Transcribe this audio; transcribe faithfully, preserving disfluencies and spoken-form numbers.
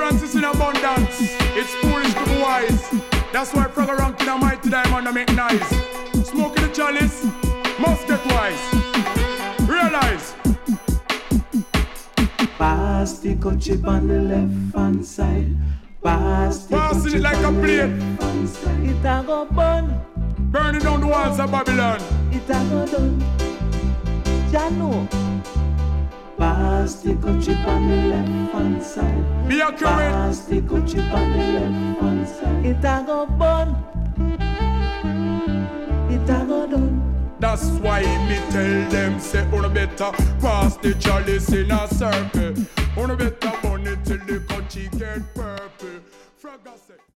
ignorance is in abundance. It's foolish to be wise. That's why Frogger ranking a mighty diamond and make nice. Smoking the chalice, must get wise. Realize. Pass the chip on the left hand side. Pass the Passing it like a plate. It a go burn. Burning down the walls of Babylon. It a go done. Jano. Pass the chip on the left hand side. Be accurate. Pass the chip on the left hand side. It a go burn. It a go done. That's why me tell them say on better pass the chalice in a circle. On better burn it till the country get purple. Frogger say